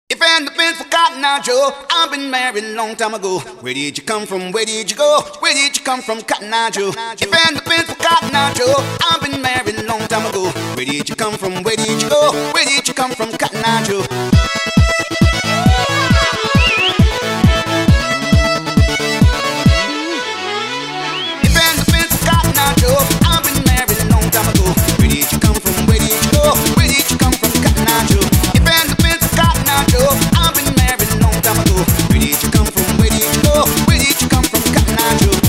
If it hadn't been for Cotton Eye Joe, I've been married a long time ago. Where did you come from? Where did you go? Where did you come from, Cotton Eye Joe? If it hadn't been for Cotton Eye Joe, I've been married a long time ago. Where did you come from? Where did you go? Where did you come from, Cotton Eye Joe? If it hadn't been for Cotton Eye Joe, I've been married a long time ago. Where did you come from? Where did you go? Where did you come from, Cotton Eye Joe? If it hadn't been for Cotton Eye Joe, I've been married a long time ago. Where did you come from? Where did you go? Where did you come from, Cotton Eye Joe?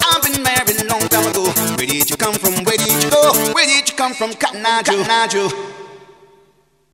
I've been married a long time ago. Where did you come from? Where did you come from, Cotton Eye Joe?